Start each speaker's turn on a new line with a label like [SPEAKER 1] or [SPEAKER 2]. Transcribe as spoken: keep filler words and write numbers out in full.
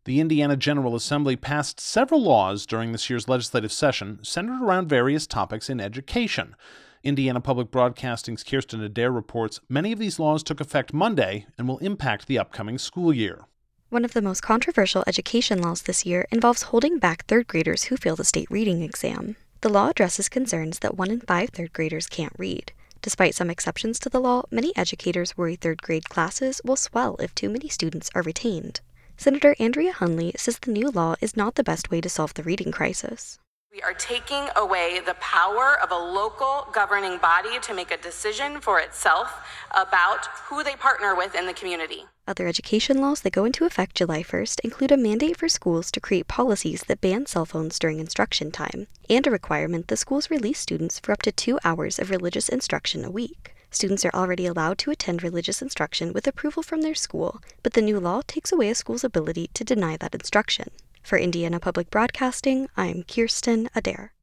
[SPEAKER 1] The Indiana General Assembly passed several laws during this year's legislative session centered around various topics in education. Indiana Public Broadcasting's Kirsten Adair reports many of these laws took effect Monday and will impact the upcoming school year.
[SPEAKER 2] One of the most controversial education laws this year involves holding back third graders who fail the state reading exam. The law addresses concerns that one in five third graders can't read. Despite some exceptions to the law, many educators worry third grade classes will swell if too many students are retained. Senator Andrea Hunley says the new law is not the best way to solve the reading crisis.
[SPEAKER 3] We are taking away the power of a local governing body to make a decision for itself about who they partner with in the community.
[SPEAKER 2] Other education laws that go into effect July first include a mandate for schools to create policies that ban cell phones during instruction time, and a requirement that schools release students for up to two hours of religious instruction a week. Students are already allowed to attend religious instruction with approval from their school, but the new law takes away a school's ability to deny that instruction. For Indiana Public Broadcasting, I'm Kirsten Adair.